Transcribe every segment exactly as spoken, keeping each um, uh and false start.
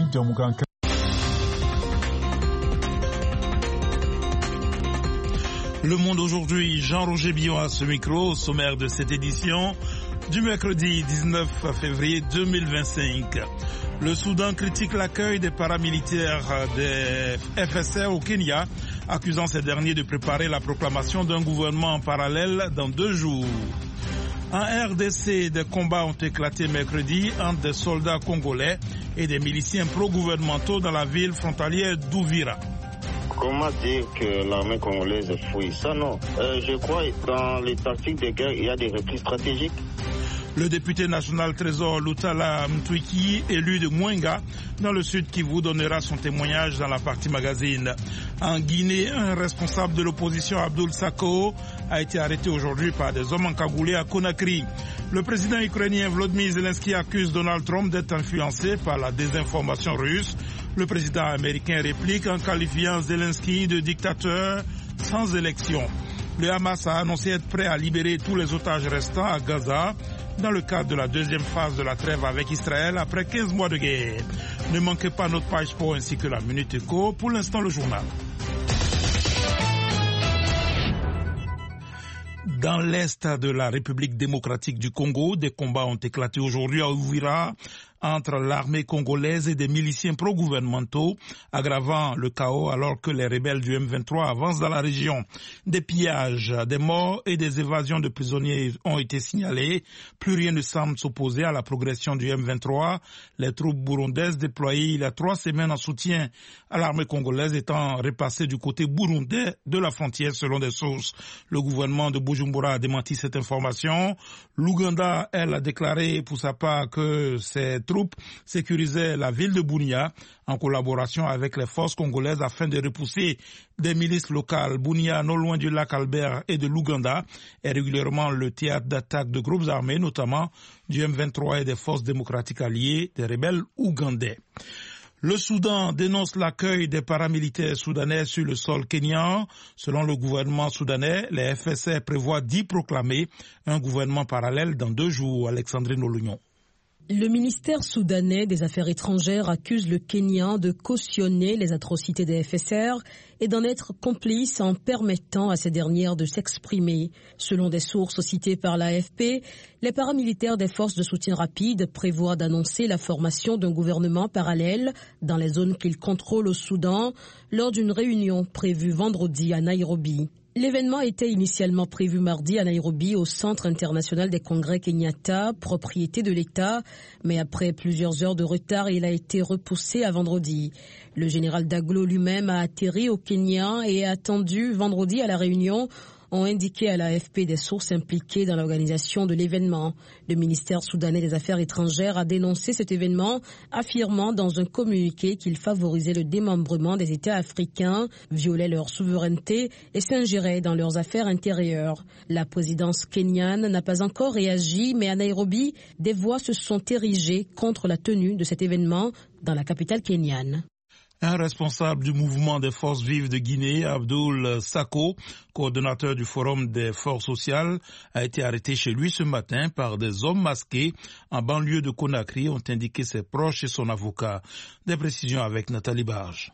Le Monde aujourd'hui, Jean-Roger Billon à ce micro, au sommaire de cette édition du mercredi dix-neuf février deux mille vingt-cinq. Le Soudan critique l'accueil des paramilitaires des F S R au Kenya, accusant ces derniers de préparer la proclamation d'un gouvernement parallèle dans deux jours. En R D C, des combats ont éclaté mercredi entre des soldats congolais et des miliciens pro-gouvernementaux dans la ville frontalière d'Ouvira. Comment dire que l'armée congolaise fouille? Ça non. Euh, je crois que dans les tactiques de guerre, il y a des replis stratégiques. Le député national Trésor Lutala Mtwiki, élu de Mwenga, dans le sud Kivu, donnera son témoignage dans la partie magazine. En Guinée, un responsable de l'opposition, Abdoul Sako, a été arrêté aujourd'hui par des hommes encagoulés à Conakry. Le président ukrainien Volodymyr Zelensky accuse Donald Trump d'être influencé par la désinformation russe. Le président américain réplique en qualifiant Zelensky de dictateur sans élection. Le Hamas a annoncé être prêt à libérer tous les otages restants à Gaza dans le cadre de la deuxième phase de la trêve avec Israël après quinze mois de guerre. Ne manquez pas notre page sport ainsi que la Minute Éco. Pour l'instant, le journal. Dans l'est de la République démocratique du Congo, des combats ont éclaté aujourd'hui à Uvira entre l'armée congolaise et des miliciens pro-gouvernementaux, aggravant le chaos alors que les rebelles du M vingt-trois avancent dans la région. Des pillages, des morts et des évasions de prisonniers ont été signalés. Plus rien ne semble s'opposer à la progression du M vingt-trois. Les troupes burundaises déployées il y a trois semaines en soutien à l'armée congolaise étant repassées du côté burundais de la frontière selon des sources. Le gouvernement de Bujumbura a démenti cette information. L'Ouganda, elle, a déclaré pour sa part que ces troupes sécurisaient la ville de Bunia en collaboration avec les forces congolaises afin de repousser des milices locales. Bunia, non loin du lac Albert et de l'Ouganda, est régulièrement le théâtre d'attaques de groupes armés, notamment du M vingt-trois et des forces démocratiques alliées des rebelles ougandais. Le Soudan dénonce l'accueil des paramilitaires soudanais sur le sol kényan. Selon le gouvernement soudanais, les F S R prévoient d'y proclamer un gouvernement parallèle dans deux jours. Alexandrine Olugnon. Le ministère soudanais des Affaires étrangères accuse le Kenya de cautionner les atrocités des F S R et d'en être complice en permettant à ces dernières de s'exprimer. Selon des sources citées par l'A F P, les paramilitaires des forces de soutien rapide prévoient d'annoncer la formation d'un gouvernement parallèle dans les zones qu'ils contrôlent au Soudan lors d'une réunion prévue vendredi à Nairobi. L'événement était initialement prévu mardi à Nairobi au Centre international des congrès Kenyatta, propriété de l'État, mais après plusieurs heures de retard, il a été repoussé à vendredi. Le général Daglo lui-même a atterri au Kenya et a attendu vendredi à la réunion, ont indiqué à l'A F P des sources impliquées dans l'organisation de l'événement. Le ministère soudanais des Affaires étrangères a dénoncé cet événement, affirmant dans un communiqué qu'il favorisait le démembrement des États africains, violait leur souveraineté et s'ingérait dans leurs affaires intérieures. La présidence kenyane n'a pas encore réagi, mais à Nairobi, des voix se sont érigées contre la tenue de cet événement dans la capitale kenyane. Un responsable du mouvement des forces vives de Guinée, Abdoul Sako, coordonnateur du Forum des forces sociales, a été arrêté chez lui ce matin par des hommes masqués en banlieue de Conakry, ont indiqué ses proches et son avocat. Des précisions avec Nathalie Barge.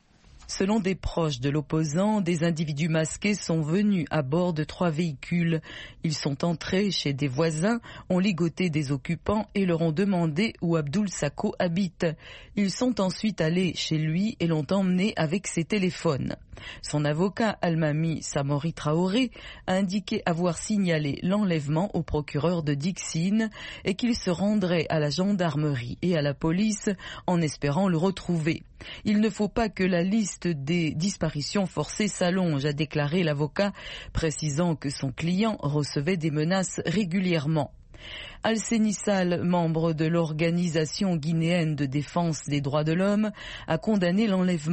Selon des proches de l'opposant, des individus masqués sont venus à bord de trois véhicules. Ils sont entrés chez des voisins, ont ligoté des occupants et leur ont demandé où Abdoul Sako habite. Ils sont ensuite allés chez lui et l'ont emmené avec ses téléphones. Son avocat, Almami Samori Traoré, a indiqué avoir signalé l'enlèvement au procureur de Dixine et qu'il se rendrait à la gendarmerie et à la police en espérant le retrouver. Il ne faut pas que la liste des disparitions forcées s'allonge, a déclaré l'avocat, précisant que son client recevait des menaces régulièrement. Alseni Sall, membre de l'organisation guinéenne de défense des droits de l'homme, a condamné l'enlèvement.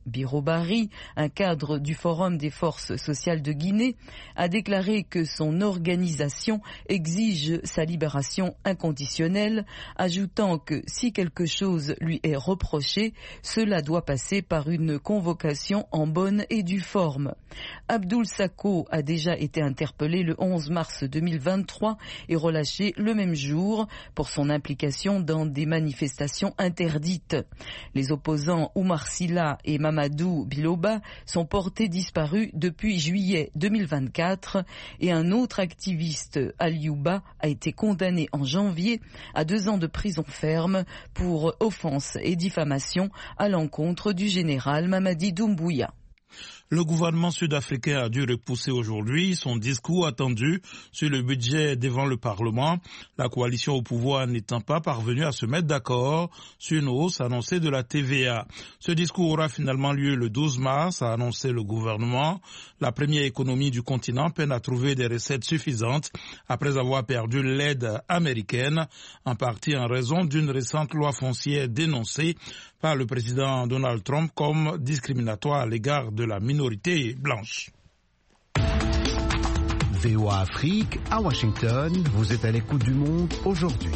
Birobari, un cadre du Forum des forces sociales de Guinée, a déclaré que son organisation exige sa libération inconditionnelle, ajoutant que si quelque chose lui est reproché, cela doit passer par une convocation en bonne et due forme. Abdoul Sako a déjà été interpellé le onze mars deux mille vingt-trois et relâché le même jour pour son implication dans des manifestations interdites. Les opposants Oumar Silla et Mamadou Biloba sont portés disparus depuis juillet deux mille vingt-quatre et un autre activiste, Aliouba, a été condamné en janvier à deux ans de prison ferme pour offense et diffamation à l'encontre du général Mamadi Doumbouya. Le gouvernement sud-africain a dû repousser aujourd'hui son discours attendu sur le budget devant le Parlement, la coalition au pouvoir n'étant pas parvenue à se mettre d'accord sur une hausse annoncée de la T V A. Ce discours aura finalement lieu le douze mars, a annoncé le gouvernement. La première économie du continent peine à trouver des recettes suffisantes après avoir perdu l'aide américaine, en partie en raison d'une récente loi foncière dénoncée par le président Donald Trump comme discriminatoire à l'égard de la minorité blanche. V O A Afrique, à Washington, vous êtes à l'écoute du monde aujourd'hui.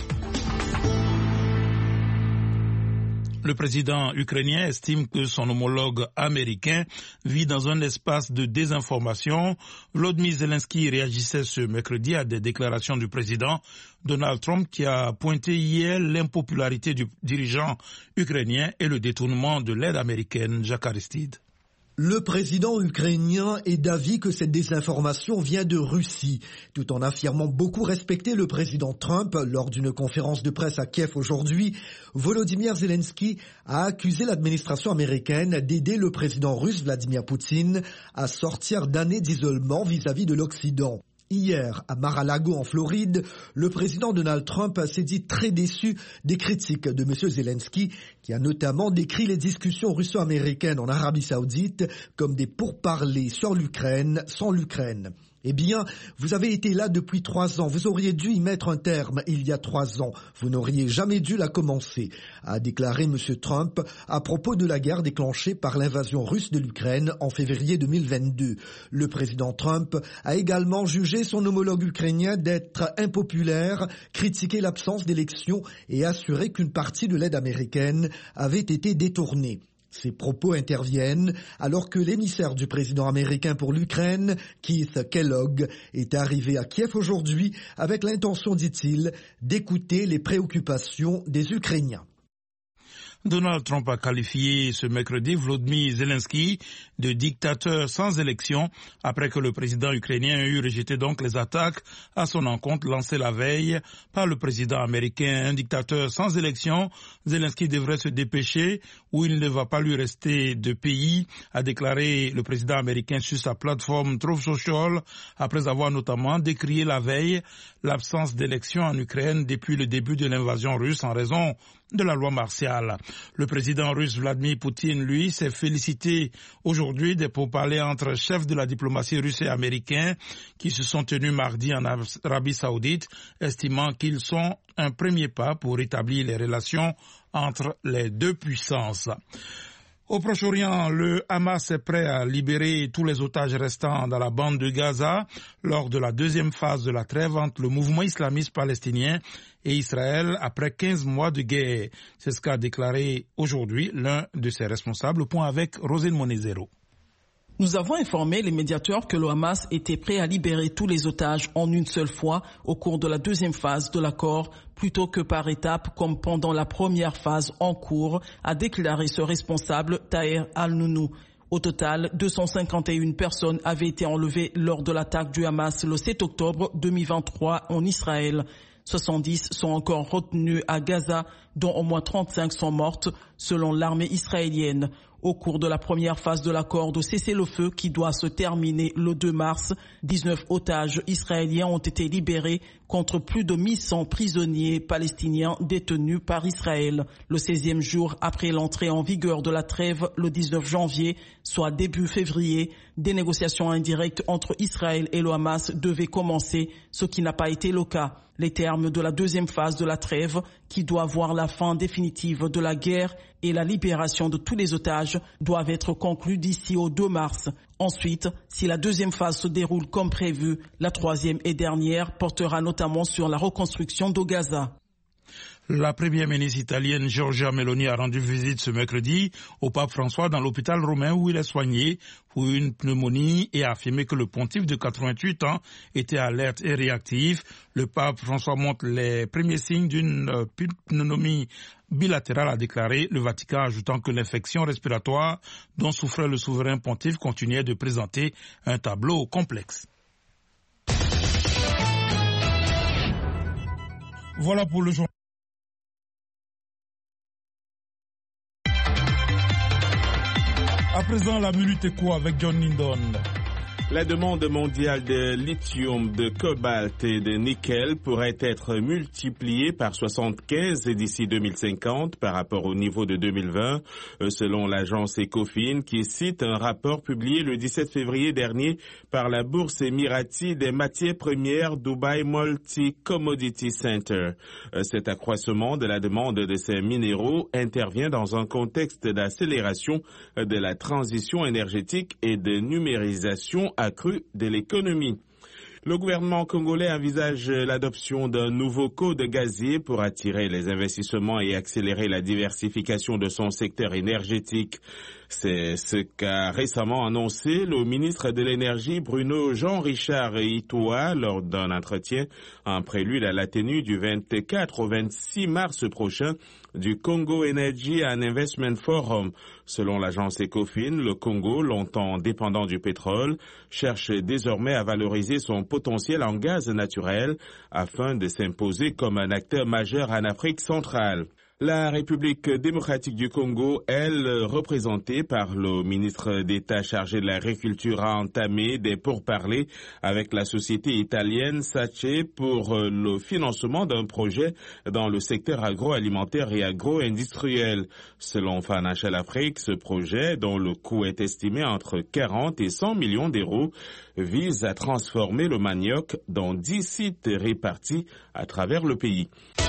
Le président ukrainien estime que son homologue américain vit dans un espace de désinformation. Volodymyr Zelensky réagissait ce mercredi à des déclarations du président Donald Trump qui a pointé hier l'impopularité du dirigeant ukrainien et le détournement de l'aide américaine. Jacques Aristide. Le président ukrainien est d'avis que cette désinformation vient de Russie, tout en affirmant beaucoup respecter le président Trump. Lors d'une conférence de presse à Kiev aujourd'hui, Volodymyr Zelensky a accusé l'administration américaine d'aider le président russe Vladimir Poutine à sortir d'années d'isolement vis-à-vis de l'Occident. Hier, à Mar-a-Lago en Floride, le président Donald Trump s'est dit très déçu des critiques de M. Zelensky, qui a notamment décrit les discussions russo-américaines en Arabie Saoudite comme des pourparlers sur l'Ukraine sans l'Ukraine. Eh bien, vous avez été là depuis trois ans. Vous auriez dû y mettre un terme il y a trois ans. Vous n'auriez jamais dû la commencer, a déclaré M. Trump à propos de la guerre déclenchée par l'invasion russe de l'Ukraine en février deux mille vingt-deux. Le président Trump a également jugé son homologue ukrainien d'être impopulaire, critiqué l'absence d'élections et assuré qu'une partie de l'aide américaine avait été détournée. Ces propos interviennent alors que l'émissaire du président américain pour l'Ukraine, Keith Kellogg, est arrivé à Kiev aujourd'hui avec l'intention, dit-il, d'écouter les préoccupations des Ukrainiens. Donald Trump a qualifié ce mercredi Volodymyr Zelensky de dictateur sans élection après que le président ukrainien a eu rejeté donc les attaques à son encontre lancées la veille par le président américain. Un dictateur sans élection, Zelensky devrait se dépêcher ou il ne va pas lui rester de pays, a déclaré le président américain sur sa plateforme Truth Social après avoir notamment décrié la veille l'absence d'élection en Ukraine depuis le début de l'invasion russe en raison de la loi martiale. Le président russe Vladimir Poutine, lui, s'est félicité aujourd'hui des pourparlers entre chefs de la diplomatie russe et américains qui se sont tenus mardi en Arabie Saoudite, estimant qu'ils sont un premier pas pour établir les relations entre les deux puissances. Au Proche-Orient, le Hamas est prêt à libérer tous les otages restants dans la bande de Gaza lors de la deuxième phase de la trêve entre le mouvement islamiste palestinien et Israël après quinze mois de guerre. C'est ce qu'a déclaré aujourd'hui l'un de ses responsables. Point avec Rosine Monezero. Nous avons informé les médiateurs que le Hamas était prêt à libérer tous les otages en une seule fois au cours de la deuxième phase de l'accord, plutôt que par étapes comme pendant la première phase en cours, a déclaré ce responsable Taher Al-Nounou. Au total, deux cent cinquante et une personnes avaient été enlevées lors de l'attaque du Hamas le sept octobre deux mille vingt-trois en Israël. soixante-dix sont encore retenus à Gaza, dont au moins trente-cinq sont mortes, selon l'armée israélienne. Au cours de la première phase de l'accord de cessez-le-feu qui doit se terminer le deux mars, dix-neuf otages israéliens ont été libérés contre plus de mille cent prisonniers palestiniens détenus par Israël. Le seizième jour après l'entrée en vigueur de la trêve, le dix-neuf janvier, soit début février, des négociations indirectes entre Israël et le Hamas devaient commencer, ce qui n'a pas été le cas. Les termes de la deuxième phase de la trêve, qui doit voir la fin définitive de la guerre et la libération de tous les otages doivent être conclus d'ici au deux mars. Ensuite, si la deuxième phase se déroule comme prévu, la troisième et dernière portera notamment sur la reconstruction de Gaza. La première ministre italienne Giorgia Meloni a rendu visite ce mercredi au pape François dans l'hôpital romain où il est soigné pour une pneumonie et a affirmé que le pontife de quatre-vingt-huit ans était alerte et réactif. Le pape François montre les premiers signes d'une pneumonie bilatérale, a déclaré le Vatican, ajoutant que l'infection respiratoire dont souffrait le souverain pontife continuait de présenter un tableau complexe. Voilà pour le journal. À présent, la minute éco avec John Lindon. La demande mondiale de lithium, de cobalt et de nickel pourrait être multipliée par soixante-quinze d'ici deux mille cinquante par rapport au niveau de deux mille vingt, selon l'agence Ecofin, qui cite un rapport publié le dix-sept février dernier par la bourse émirati des matières premières Dubai Multi Commodity Center. Cet accroissement de la demande de ces minéraux intervient dans un contexte d'accélération de la transition énergétique et de numérisation accrue de l'économie. Le gouvernement congolais envisage l'adoption d'un nouveau code gazier pour attirer les investissements et accélérer la diversification de son secteur énergétique. C'est ce qu'a récemment annoncé le ministre de l'Énergie Bruno Jean-Richard Itoa lors d'un entretien en prélude à la tenue du vingt-quatre au vingt-six mars prochain du Congo Energy and Investment Forum. Selon l'agence Ecofin, le Congo, longtemps dépendant du pétrole, cherche désormais à valoriser son potentiel en gaz naturel afin de s'imposer comme un acteur majeur en Afrique centrale. La République démocratique du Congo, elle, représentée par le ministre d'État chargé de l'agriculture, a entamé des pourparlers avec la société italienne Sace pour le financement d'un projet dans le secteur agroalimentaire et agro-industriel. Selon Financial Afrique, ce projet, dont le coût est estimé entre quarante et cent millions d'euros, vise à transformer le manioc dans dix sites répartis à travers le pays.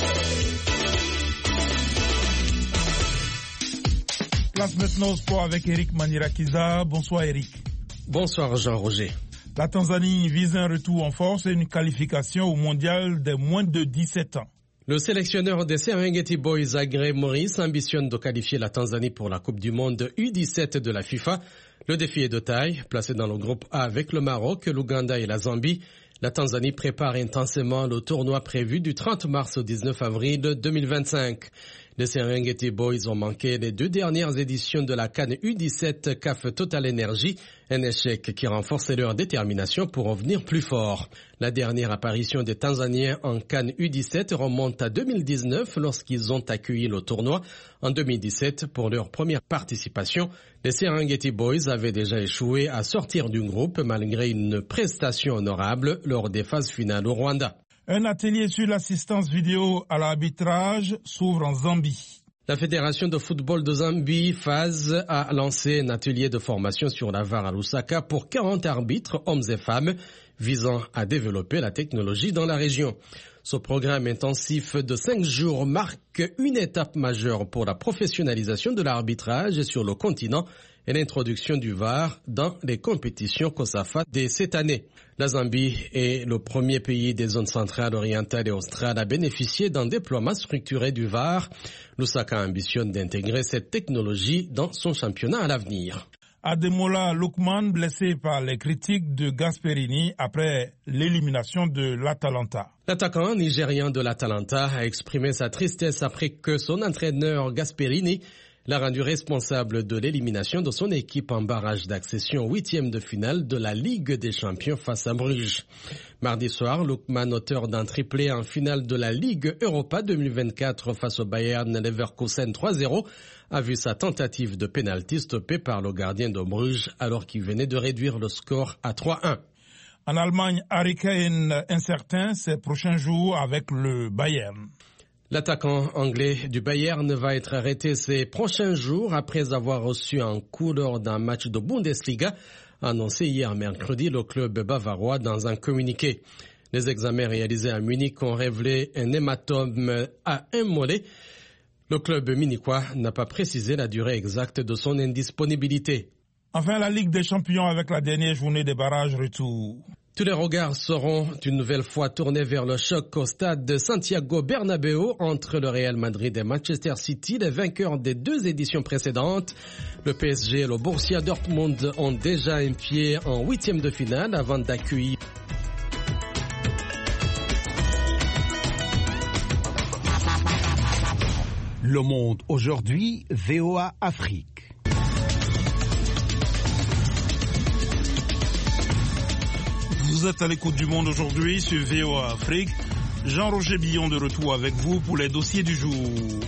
Place maintenant au sport avec Eric Manirakiza. Bonsoir Eric. Bonsoir Jean-Roger. La Tanzanie vise un retour en force et une qualification au mondial des moins de dix-sept ans. Le sélectionneur des Serengeti Boys, Agré Maurice, ambitionne de qualifier la Tanzanie pour la Coupe du Monde U dix-sept de la FIFA. Le défi est de taille. Placé dans le groupe A avec le Maroc, l'Ouganda et la Zambie, la Tanzanie prépare intensément le tournoi prévu du trente mars au dix-neuf avril deux mille vingt-cinq. Les Serengeti Boys ont manqué les deux dernières éditions de la CAN U dix-sept C A F Total Energy, un échec qui renforçait leur détermination pour en venir plus fort. La dernière apparition des Tanzaniens en CAN U dix-sept remonte à deux mille dix-neuf lorsqu'ils ont accueilli le tournoi. En deux mille dix-sept, pour leur première participation, les Serengeti Boys avaient déjà échoué à sortir du groupe malgré une prestation honorable lors des phases finales au Rwanda. Un atelier sur l'assistance vidéo à l'arbitrage s'ouvre en Zambie. La Fédération de football de Zambie, F A Z, a lancé un atelier de formation sur la V A R à Lusaka pour quarante arbitres, hommes et femmes, visant à développer la technologie dans la région. Ce programme intensif de cinq jours marque une étape majeure pour la professionnalisation de l'arbitrage sur le continent et l'introduction du V A R dans les compétitions COSAFA de cette année. La Zambie est le premier pays des zones centrales, orientales et australes à bénéficier d'un déploiement structuré du V A R. Lusaka ambitionne d'intégrer cette technologie dans son championnat à l'avenir. Ademola Lookman, blessé par les critiques de Gasperini après l'élimination de l'Atalanta. L'attaquant nigérian de l'Atalanta a exprimé sa tristesse après que son entraîneur Gasperini l'a rendu responsable de l'élimination de son équipe en barrage d'accession au huitième de finale de la Ligue des Champions face à Bruges. Mardi soir, Lookman, auteur d'un triplé en finale de la Ligue Europa deux mille vingt-quatre face au Bayern Leverkusen trois zéro, a vu sa tentative de pénalty stoppée par le gardien de Bruges alors qu'il venait de réduire le score à trois un. En Allemagne, Harry Kane incertain ces prochains jours avec le Bayern. L'attaquant anglais du Bayern va être arrêté ces prochains jours après avoir reçu un coup lors d'un match de Bundesliga, annoncé hier mercredi le club bavarois dans un communiqué. Les examens réalisés à Munich ont révélé un hématome à un mollet. Le club munichois n'a pas précisé la durée exacte de son indisponibilité. Enfin, la Ligue des Champions avec la dernière journée des barrages retour. Tous les regards seront une nouvelle fois tournés vers le choc au stade de Santiago Bernabéu entre le Real Madrid et Manchester City, les vainqueurs des deux éditions précédentes. Le P S G et le Borussia Dortmund ont déjà un pied en huitième de finale avant d'accueillir. Le Monde aujourd'hui, V O A Afrique. Vous êtes à l'écoute du Monde aujourd'hui sur V O A Afrique. Jean-Roger Billon de retour avec vous pour les dossiers du jour.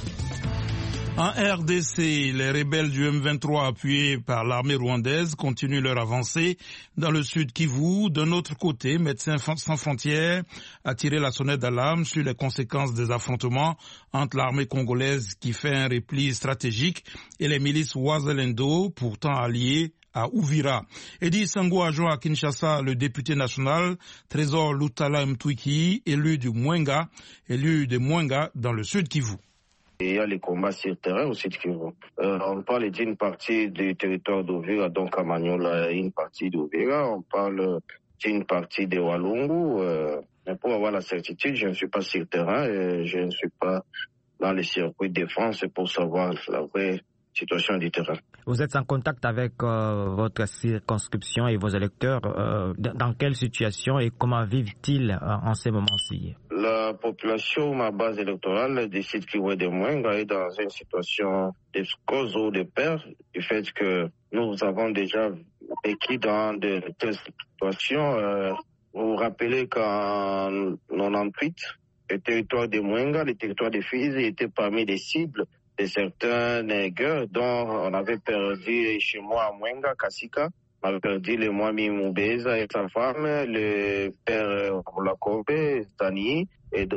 En R D C, les rebelles du M vingt-trois appuyés par l'armée rwandaise continuent leur avancée dans le sud Kivu. D'un autre côté, Médecins sans frontières a tiré la sonnette d'alarme sur les conséquences des affrontements entre l'armée congolaise qui fait un repli stratégique et les milices Wazalendo, pourtant alliées à Uvira. Edi Sango a joint à Kinshasa le député national Trésor Lutala Mtwiki, élu du Mwenga, élu de Mwenga dans le sud Kivu. Il y a les combats sur terrain aussi de Kivu. Euh, on parle d'une partie du territoire d'Uvira, donc à Maniola, une partie d'Uvira. On parle d'une partie de Walungu. Euh, mais pour avoir la certitude, je ne suis pas sur le terrain et je ne suis pas dans les circuits de défense pour savoir la vraie situation du terrain. Vous êtes en contact avec euh, votre circonscription et vos électeurs. Euh, dans quelle situation et comment vivent-ils euh, en ces moments-ci? La population, ma base électorale, décide qu'il y a des moyens est dans une situation de cause ou de peur, du fait que nous avons déjà vécu dans de telles situations. Euh, vous vous rappelez qu'en quatre-vingt-dix-huit, le territoire de Mwenga, le territoire de Fizi était parmi les cibles de certains nègres dont on avait perdu chez moi à Mwenga, Kassika. On avait perdu le Mwami Moubeza et sa femme, le père Olakobe, Tani, et,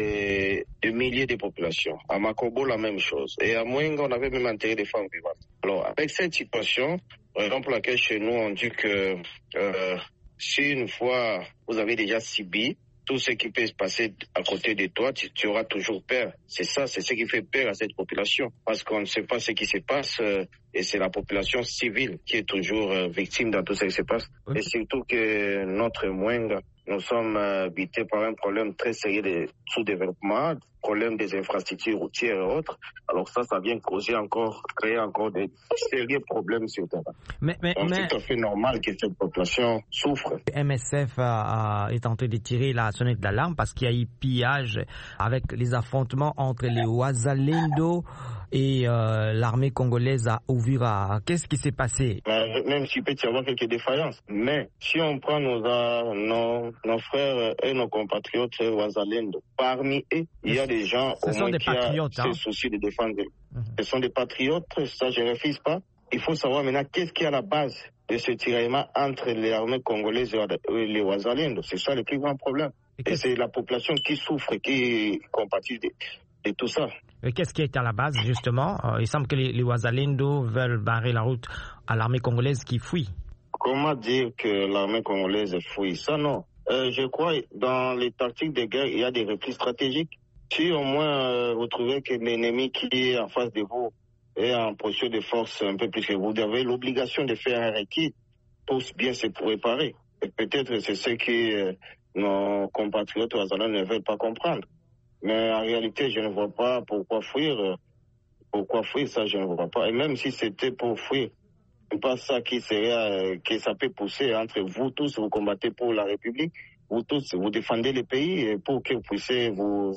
et des milliers de populations. À Makobo, la même chose. Et à Mwenga, on avait même enterré des femmes vivantes. Alors, avec cette situation, raison pour laquelle chez nous, on dit que euh, si une fois vous avez déjà subi tout ce qui peut se passer à côté de toi, tu, tu auras toujours peur. C'est ça, c'est ce qui fait peur à cette population. Parce qu'on ne sait pas ce qui se passe euh, et c'est la population civile qui est toujours euh, victime dans tout ce qui se passe. Okay. Et surtout que notre Mwenga, nous sommes habités par un problème très sérieux de sous-développement, problème des infrastructures routières et autres. Alors ça, ça vient causer encore, créer encore des sérieux problèmes sur le terrain. Mais, mais, Donc mais... c'est tout à fait normal que cette population souffre. Le M S F a, a, est en train de tirer la sonnette d'alarme parce qu'il y a eu pillage avec les affrontements entre les Wazalendo et euh, l'armée congolaise à Uvira. Qu'est-ce qui s'est passé? Même s'il peut y avoir quelques défaillances. Mais si on prend nos, nos, nos frères et nos compatriotes Wazalendo, parmi eux, il y a des gens Ce au sont moins des qui ont hein. ce souci de défendre. Mm-hmm. Ce sont des patriotes, ça je ne refuse pas. Il faut savoir maintenant qu'est-ce qui est à la base de ce tiraillement entre les armées congolaises et les Wazalendo. C'est ça le plus grand problème. Et, et c'est la population qui souffre, qui compatit de, de tout ça. Et qu'est-ce qui est à la base, justement? Il semble que les, les Wazalendo veulent barrer la route à l'armée congolaise qui fuit. Comment dire que l'armée congolaise fuit? Ça, non. Euh, je crois dans les tactiques de guerre, il y a des replis stratégiques. Si au moins euh, vous trouvez que l'ennemi qui est en face de vous est en position de force un peu plus que vous, vous avez l'obligation de faire un requis pour bien se préparer. Et peut-être c'est ce que euh, nos compatriotes Wazalendo ne veulent pas comprendre. Mais en réalité, je ne vois pas pourquoi fuir. Pourquoi fuir, ça, je ne vois pas. Et même si c'était pour fuir, c'est pas ça qui serait, que ça peut pousser entre vous tous, vous combattez pour la République, vous tous, vous défendez le pays pour que vous puissiez vous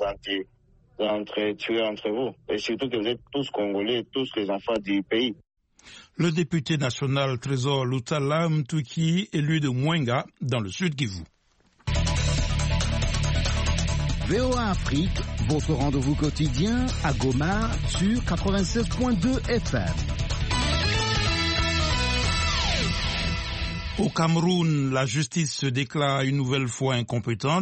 entretuer entre vous. Et surtout que vous êtes tous Congolais, tous les enfants du pays. Le député national Trésor Lutala Mtwiki, élu de Mwenga, dans le sud Kivu. V O A Afrique, votre rendez-vous quotidien à Goma sur quatre-vingt-seize point deux F M. Au Cameroun, la justice se déclare une nouvelle fois incompétente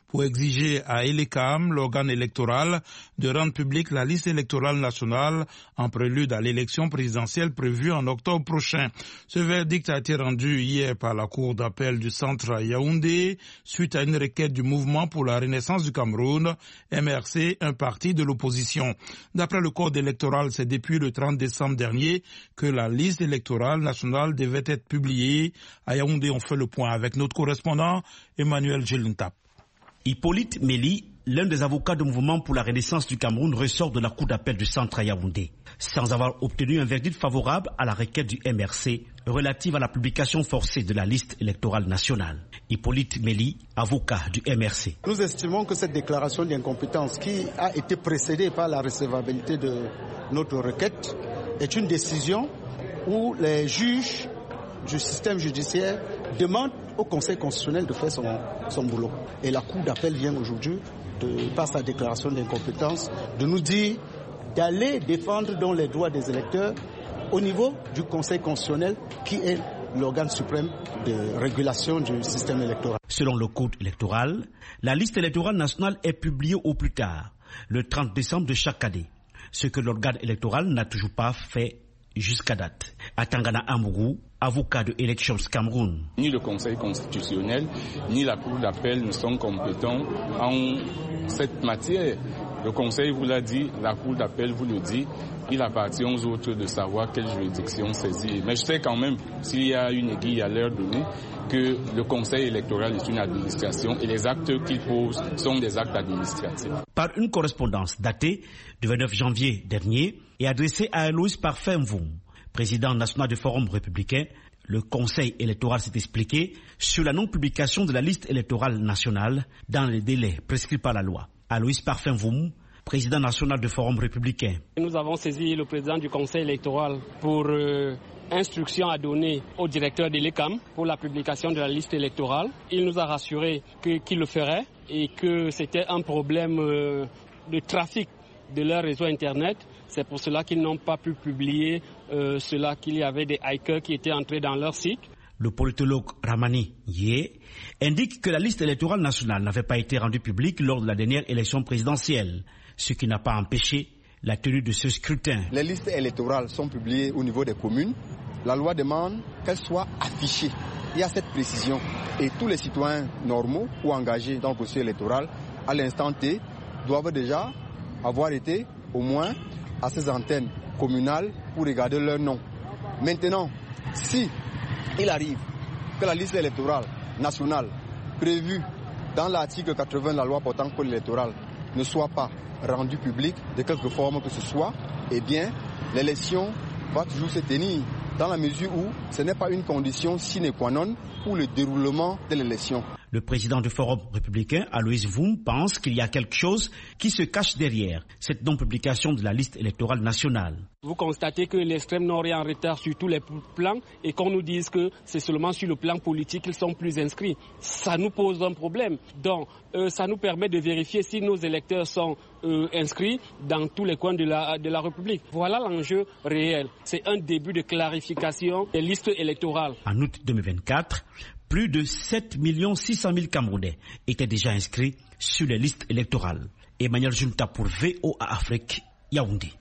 pour exiger à Elecam, l'organe électoral, de rendre publique la liste électorale nationale en prélude à l'élection présidentielle prévue en octobre prochain. Ce verdict a été rendu hier par la Cour d'appel du centre à Yaoundé suite à une requête du Mouvement pour la Renaissance du Cameroun, M R C, un parti de l'opposition. D'après le code électoral, c'est depuis le trente décembre dernier que la liste électorale nationale devait être publiée. À Yaoundé, on fait le point avec notre correspondant Emmanuel Gelintap. Hippolyte Méli, l'un des avocats du Mouvement pour la Renaissance du Cameroun, ressort de la cour d'appel du centre à Yaoundé, sans avoir obtenu un verdict favorable à la requête du M R C relative à la publication forcée de la liste électorale nationale. Hippolyte Méli, avocat du M R C. Nous estimons que cette déclaration d'incompétence, qui a été précédée par la recevabilité de notre requête, est une décision où les juges du système judiciaire demandent au Conseil constitutionnel de faire son, son boulot. Et la Cour d'appel vient aujourd'hui, de, par sa déclaration d'incompétence, de nous dire d'aller défendre donc les droits des électeurs au niveau du Conseil constitutionnel, qui est l'organe suprême de régulation du système électoral. Selon le code électoral, la liste électorale nationale est publiée au plus tard, le trente décembre de chaque année, ce que l'organe électoral n'a toujours pas fait jusqu'à date. Atangana Ambougou, avocat de Elections Cameroun. Ni le Conseil constitutionnel, ni la Cour d'appel ne sont compétents en cette matière. Le Conseil vous l'a dit, la Cour d'appel vous le dit, il appartient aux autres de savoir quelle juridiction saisir. Mais je sais quand même, s'il y a une aiguille à l'heure donnée, que le Conseil électoral est une administration et les actes qu'il pose sont des actes administratifs. Par une correspondance datée du vingt-neuf janvier dernier et adressée à Aloïs Parfait-Mvoum, président national du Forum républicain, le Conseil électoral s'est expliqué sur la non-publication de la liste électorale nationale dans les délais prescrits par la loi. Aloïs Parfait-Mvoum, président national du Forum républicain. Nous avons saisi le président du Conseil électoral pour euh, instruction à donner au directeur de l'E C A M pour la publication de la liste électorale. Il nous a rassuré que, qu'il le ferait et que c'était un problème euh, de trafic de leur réseau Internet. C'est pour cela qu'ils n'ont pas pu publier euh, cela, qu'il y avait des hackers qui étaient entrés dans leur site. Le politologue Ramani Yé indique que la liste électorale nationale n'avait pas été rendue publique lors de la dernière élection présidentielle, ce qui n'a pas empêché la tenue de ce scrutin. Les listes électorales sont publiées au niveau des communes. La loi demande qu'elles soient affichées. Il y a cette précision. Et tous les citoyens normaux ou engagés dans le processus électoral, à l'instant T, doivent déjà avoir été au moins à ces antennes communales pour regarder leur nom. Maintenant, si il arrive que la liste électorale nationale prévue dans l'article quatre-vingts de la loi portant code électoral ne soit pas rendue publique de quelque forme que ce soit, eh bien, l'élection va toujours se tenir dans la mesure où ce n'est pas une condition sine qua non pour le déroulement de l'élection. Le président du Forum républicain, Aloïs Mvoum, pense qu'il y a quelque chose qui se cache derrière cette non-publication de la liste électorale nationale. Vous constatez que l'extrême nord est en retard sur tous les plans et qu'on nous dise que c'est seulement sur le plan politique qu'ils sont plus inscrits. Ça nous pose un problème. Donc, euh, ça nous permet de vérifier si nos électeurs sont euh, inscrits dans tous les coins de la, de la République. Voilà l'enjeu réel. C'est un début de clarification des listes électorales. En août deux mille vingt-quatre, plus de sept millions six cent mille Camerounais étaient déjà inscrits sur les listes électorales. Emmanuel Junta pour V O A Afrique, Yaoundé.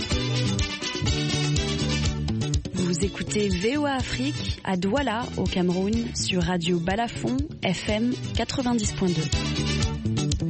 Vous écoutez V O A Afrique à Douala, au Cameroun, sur Radio Balafon, F M quatre-vingt-dix point deux.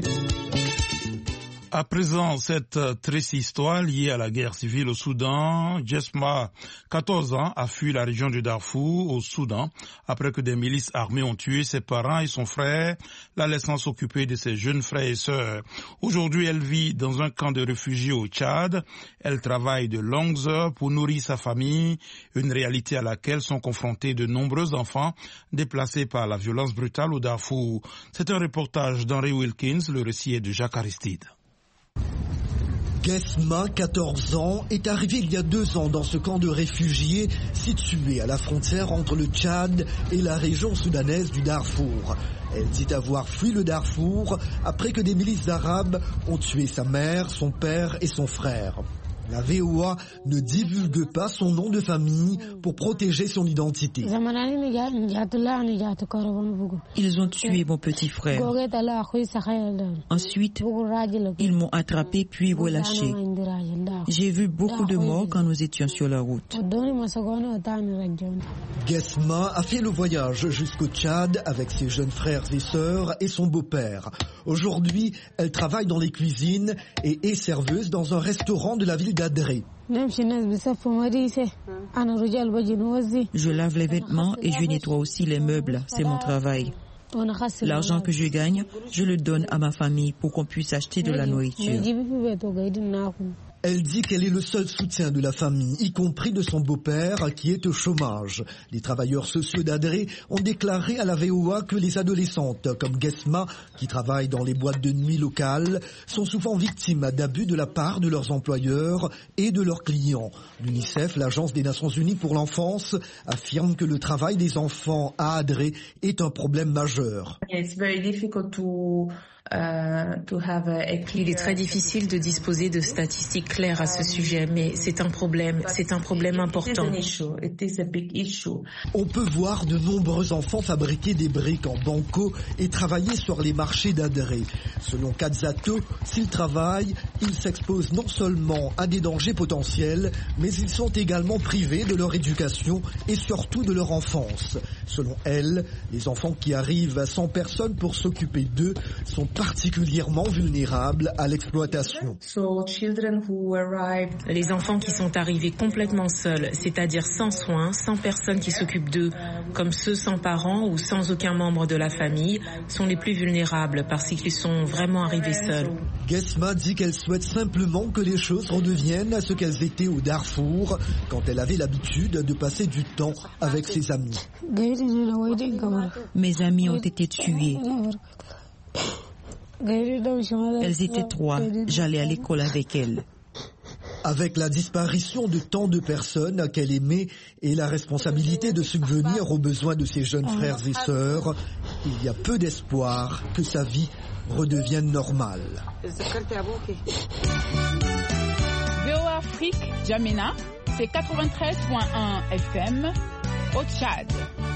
À présent, cette triste histoire liée à la guerre civile au Soudan, Jesma, quatorze ans, a fui la région du Darfour au Soudan après que des milices armées ont tué ses parents et son frère, la laissant s'occuper de ses jeunes frères et sœurs. Aujourd'hui, elle vit dans un camp de réfugiés au Tchad. Elle travaille de longues heures pour nourrir sa famille, une réalité à laquelle sont confrontés de nombreux enfants déplacés par la violence brutale au Darfour. C'est un reportage d'Henry Wilkins, le récit est de Jacques Aristide. Gesma, quatorze ans, est arrivée il y a deux ans dans ce camp de réfugiés situé à la frontière entre le Tchad et la région soudanaise du Darfour. Elle dit avoir fui le Darfour après que des milices arabes ont tué sa mère, son père et son frère. La V O A ne divulgue pas son nom de famille pour protéger son identité. Ils ont tué mon petit frère. Ensuite, ils m'ont attrapé puis relâché. J'ai vu beaucoup de morts quand nous étions sur la route. Guesma a fait le voyage jusqu'au Tchad avec ses jeunes frères et sœurs et son beau-père. Aujourd'hui, elle travaille dans les cuisines et est serveuse dans un restaurant de la ville d'Adré. Je lave les vêtements et je nettoie aussi les meubles. C'est mon travail. L'argent que je gagne, je le donne à ma famille pour qu'on puisse acheter de la nourriture. Elle dit qu'elle est le seul soutien de la famille, y compris de son beau-père qui est au chômage. Les travailleurs sociaux d'Adré ont déclaré à la V O A que les adolescentes comme Guesma, qui travaillent dans les boîtes de nuit locales, sont souvent victimes d'abus de la part de leurs employeurs et de leurs clients. L'UNICEF, l'Agence des Nations Unies pour l'enfance, affirme que le travail des enfants à Adré est un problème majeur. It's very difficult to Il est très difficile de disposer de statistiques claires à ce sujet, mais c'est un problème, c'est un problème important. On peut voir de nombreux enfants fabriquer des briques en banco et travailler sur les marchés d'Adré. Selon Kazzato, s'ils travaillent, ils s'exposent non seulement à des dangers potentiels, mais ils sont également privés de leur éducation et surtout de leur enfance. Selon elle, les enfants qui arrivent sans personne pour s'occuper d'eux sont particulièrement vulnérables à l'exploitation. Les enfants qui sont arrivés complètement seuls, c'est-à-dire sans soins, sans personne qui s'occupe d'eux, comme ceux sans parents ou sans aucun membre de la famille, sont les plus vulnérables parce qu'ils sont vraiment arrivés seuls. Guesma dit qu'elle souhaite simplement que les choses redeviennent à ce qu'elles étaient au Darfour, quand elle avait l'habitude de passer du temps avec ses amis. Mes amis ont été tués. Elles étaient trois. J'allais à l'école avec elles. Avec la disparition de tant de personnes qu'elle aimait et la responsabilité de subvenir aux besoins de ses jeunes frères et sœurs, il y a peu d'espoir que sa vie redevienne normale. V O A Afrique, Djamena, c'est quatre-vingt-treize point un F M au Tchad.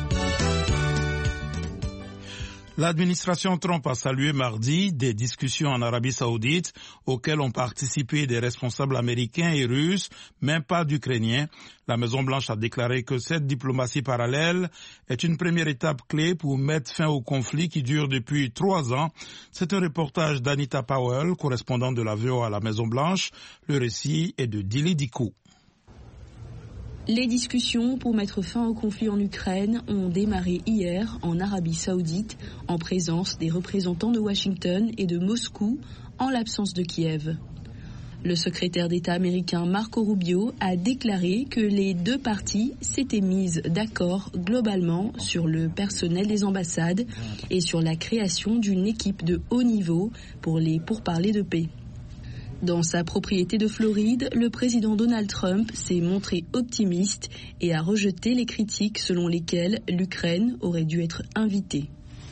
L'administration Trump a salué mardi des discussions en Arabie Saoudite auxquelles ont participé des responsables américains et russes, même pas d'Ukrainiens. La Maison-Blanche a déclaré que cette diplomatie parallèle est une première étape clé pour mettre fin au conflit qui dure depuis trois ans. C'est un reportage d'Anita Powell, correspondante de la V O A à la Maison-Blanche. Le récit est de Dili Dikou. Les discussions pour mettre fin au conflit en Ukraine ont démarré hier en Arabie Saoudite en présence des représentants de Washington et de Moscou en l'absence de Kiev. Le secrétaire d'État américain Marco Rubio a déclaré que les deux parties s'étaient mises d'accord globalement sur le personnel des ambassades et sur la création d'une équipe de haut niveau pour les pourparlers de paix. Dans sa propriété de Floride, le président Donald Trump s'est montré optimiste et a rejeté les critiques selon lesquelles l'Ukraine aurait dû être invitée.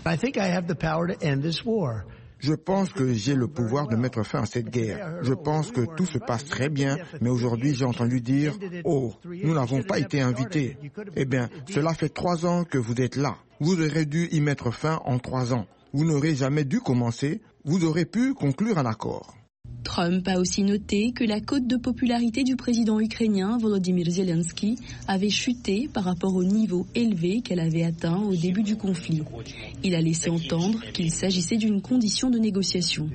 Je pense que j'ai le pouvoir de mettre fin à cette guerre. Je pense que tout se passe très bien, mais aujourd'hui j'ai entendu dire « Oh, nous n'avons pas été invités ». Eh bien, cela fait trois ans que vous êtes là. Vous aurez dû y mettre fin en trois ans. Vous n'aurez jamais dû commencer. Vous aurez pu conclure un accord. Trump a aussi noté que la cote de popularité du président ukrainien Volodymyr Zelensky avait chuté par rapport au niveau élevé qu'elle avait atteint au début du conflit. Il a laissé entendre qu'il s'agissait d'une condition de négociation.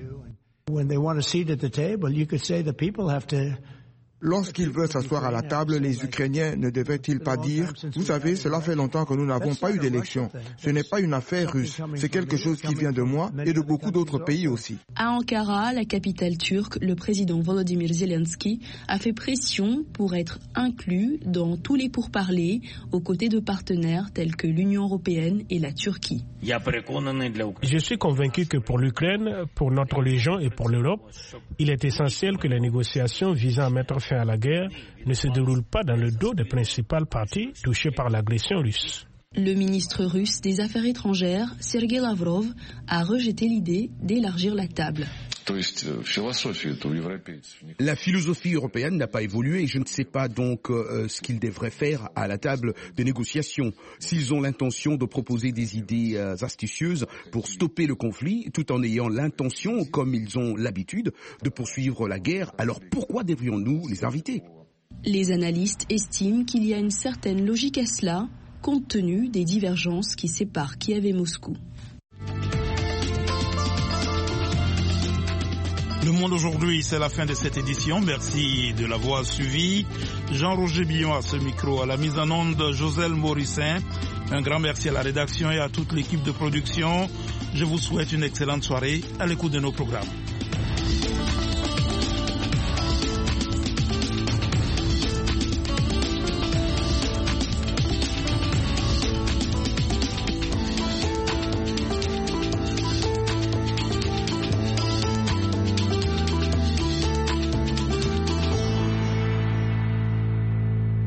Lorsqu'ils veulent s'asseoir à la table, les Ukrainiens ne devraient-ils pas dire « Vous savez, cela fait longtemps que nous n'avons pas eu d'élection. Ce n'est pas une affaire russe, c'est quelque chose qui vient de moi et de beaucoup d'autres pays aussi. » À Ankara, la capitale turque, le président Volodymyr Zelensky a fait pression pour être inclus dans tous les pourparlers aux côtés de partenaires tels que l'Union européenne et la Turquie. Je suis convaincu que pour l'Ukraine, pour notre région et pour l'Europe, il est essentiel que les négociations visant à mettre fin à la guerre ne se déroulent pas dans le dos des principales parties touchées par l'agression russe. Le ministre russe des Affaires étrangères, Sergei Lavrov, a rejeté l'idée d'élargir la table. La philosophie européenne n'a pas évolué et je ne sais pas donc euh, ce qu'ils devraient faire à la table de négociation. S'ils ont l'intention de proposer des idées euh, astucieuses pour stopper le conflit, tout en ayant l'intention, comme ils ont l'habitude, de poursuivre la guerre, alors pourquoi devrions-nous les inviter ? Les analystes estiment qu'il y a une certaine logique à cela, compte tenu des divergences qui séparent Kiev et Moscou. Le Monde aujourd'hui, c'est la fin de cette édition. Merci de l'avoir suivi. Jean-Roger Billon à ce micro, à la mise en onde, Joselle Morissin. Un grand merci à la rédaction et à toute l'équipe de production. Je vous souhaite une excellente soirée à l'écoute de nos programmes.